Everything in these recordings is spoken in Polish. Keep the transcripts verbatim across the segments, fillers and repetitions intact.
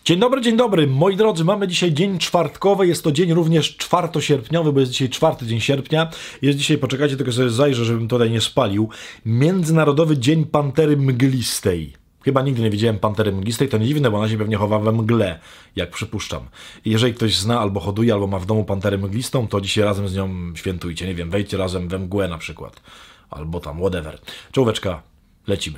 Dzień dobry, dzień dobry. Moi drodzy, mamy dzisiaj dzień czwartkowy. Jest to dzień również czwartosierpniowy, bo jest dzisiaj czwarty dzień sierpnia. Jest dzisiaj, poczekajcie, tylko sobie zajrzę, żebym tutaj nie spalił, Międzynarodowy Dzień Pantery Mglistej. Chyba nigdy nie widziałem pantery mglistej, to nie dziwne, bo ona się pewnie chowa we mgle, jak przypuszczam. I jeżeli ktoś zna, albo hoduje, albo ma w domu panterę mglistą, to dzisiaj razem z nią świętujcie. Nie wiem, wejdźcie razem we mgłę na przykład. Albo tam, whatever. Czołóweczka, lecimy.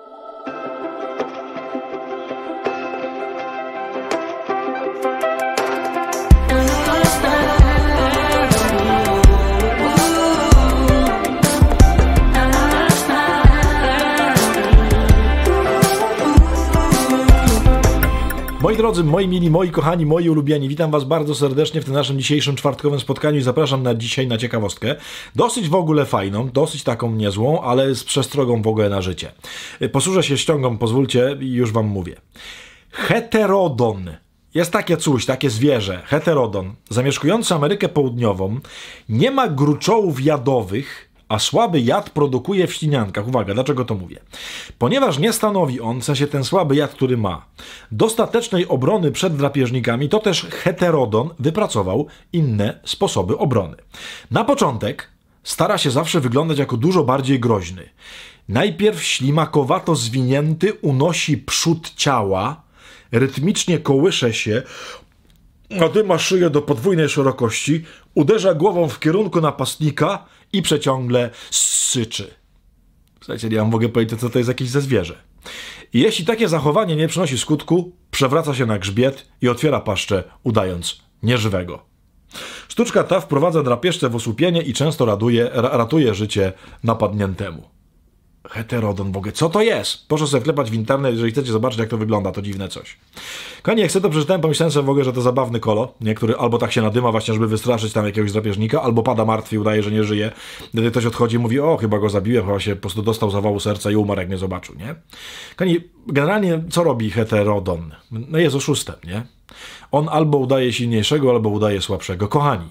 Moi drodzy, moi mili, moi kochani, moi ulubieni, witam was bardzo serdecznie w tym naszym dzisiejszym czwartkowym spotkaniu i zapraszam na dzisiaj na ciekawostkę. Dosyć w ogóle fajną, dosyć taką niezłą, ale z przestrogą w ogóle na życie. Posłużę się ściągą, pozwólcie i już wam mówię. Heterodon. Jest takie coś, takie zwierzę, heterodon, zamieszkujący Amerykę Południową, nie ma gruczołów jadowych, a słaby jad produkuje w śliniankach. Uwaga, dlaczego to mówię? Ponieważ nie stanowi on, w sensie ten słaby jad, który ma, dostatecznej obrony przed drapieżnikami, to też heterodon wypracował inne sposoby obrony. Na początek stara się zawsze wyglądać jako dużo bardziej groźny. Najpierw ślimakowato zwinięty unosi przód ciała, rytmicznie kołysze się, nadyma szyję do podwójnej szerokości, uderza głową w kierunku napastnika i przeciągle syczy. Słuchajcie, ja wam mogę powiedzieć, co to jest jakieś ze zwierzę. I jeśli takie zachowanie nie przynosi skutku, przewraca się na grzbiet i otwiera paszczę, udając nieżywego. Sztuczka ta wprowadza drapieżcę w osłupienie i często raduje, ratuje życie napadniętemu. Heterodon, w ogóle, co to jest? Proszę sobie wklepać w internet, jeżeli chcecie zobaczyć, jak to wygląda, to dziwne coś. Kochani, jak sobie to przeczytałem, pomyślałem sobie w ogóle, że to zabawny kolo, nie? Który albo tak się nadyma właśnie, żeby wystraszyć tam jakiegoś drapieżnika, albo pada martwy i udaje, że nie żyje. Wtedy ktoś odchodzi i mówi, o, chyba go zabiłem, chyba się po prostu dostał zawału serca i umarł, jak mnie zobaczył, nie? Kochani, generalnie co robi heterodon? No jest oszustem, nie? On albo udaje silniejszego, albo udaje słabszego. Kochani,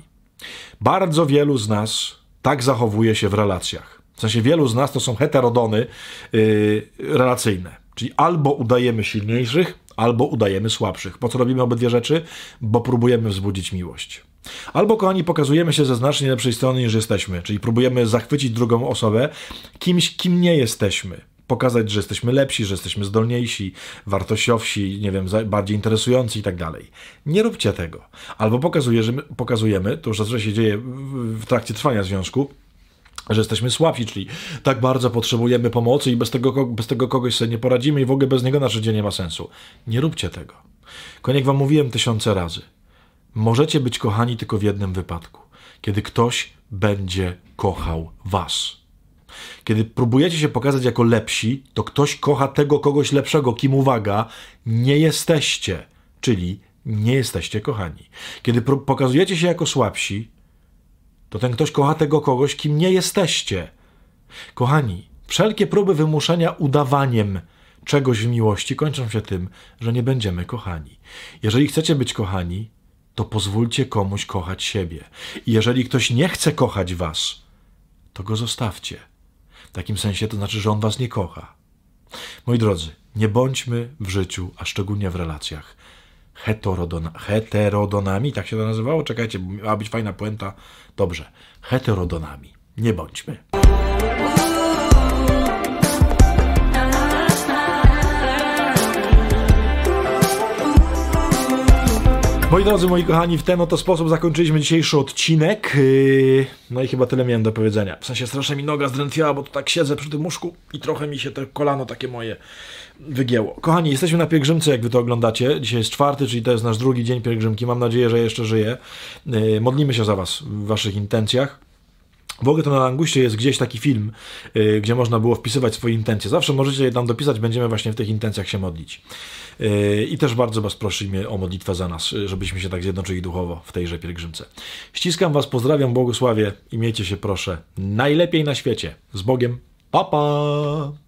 bardzo wielu z nas tak zachowuje się w relacjach. W sensie wielu z nas to są heterodony yy, relacyjne. Czyli albo udajemy silniejszych, albo udajemy słabszych. Po co robimy obydwie rzeczy? Bo próbujemy wzbudzić miłość. Albo, kochani, pokazujemy się ze znacznie lepszej strony niż jesteśmy. Czyli próbujemy zachwycić drugą osobę kimś, kim nie jesteśmy. Pokazać, że jesteśmy lepsi, że jesteśmy zdolniejsi, wartościowsi, nie wiem, bardziej interesujący i tak dalej. Nie róbcie tego. Albo pokazuje, że my, pokazujemy, to już zazwyczaj się dzieje w trakcie trwania związku, że jesteśmy słabi, czyli tak bardzo potrzebujemy pomocy i bez tego, bez tego kogoś sobie nie poradzimy i w ogóle bez niego nasze życie nie ma sensu. Nie róbcie tego. Jak wam mówiłem tysiące razy, możecie być kochani tylko w jednym wypadku. Kiedy ktoś będzie kochał was. Kiedy próbujecie się pokazać jako lepsi, to ktoś kocha tego kogoś lepszego, kim, uwaga, nie jesteście. Czyli nie jesteście kochani. Kiedy pokazujecie się jako słabsi, to ten ktoś kocha tego kogoś, kim nie jesteście. Kochani, wszelkie próby wymuszenia udawaniem czegoś w miłości kończą się tym, że nie będziemy kochani. Jeżeli chcecie być kochani, to pozwólcie komuś kochać siebie. I jeżeli ktoś nie chce kochać was, to go zostawcie. W takim sensie to znaczy, że on was nie kocha. Moi drodzy, nie bądźmy w życiu, a szczególnie w relacjach, Heterodon, heterodonami, tak się to nazywało? Czekajcie, bo miała być fajna puenta. Dobrze, heterodonami. Nie bądźmy. Moi drodzy, moi kochani, w ten oto sposób zakończyliśmy dzisiejszy odcinek. No i chyba tyle miałem do powiedzenia. W sensie strasznie mi noga zdrętwiała, bo tu tak siedzę przy tym łóżku i trochę mi się to kolano takie moje wygięło. Kochani, jesteśmy na pielgrzymce, jak wy to oglądacie. Dzisiaj jest czwarty, czyli to jest nasz drugi dzień pielgrzymki. Mam nadzieję, że jeszcze żyję. Modlimy się za was w waszych intencjach. W ogóle to na Languście jest gdzieś taki film, yy, gdzie można było wpisywać swoje intencje. Zawsze możecie je tam dopisać, będziemy właśnie w tych intencjach się modlić. Yy, I też bardzo was prosimy o modlitwę za nas, żebyśmy się tak zjednoczyli duchowo w tejże pielgrzymce. Ściskam was, pozdrawiam, błogosławię i miejcie się proszę najlepiej na świecie. Z Bogiem. Pa, pa!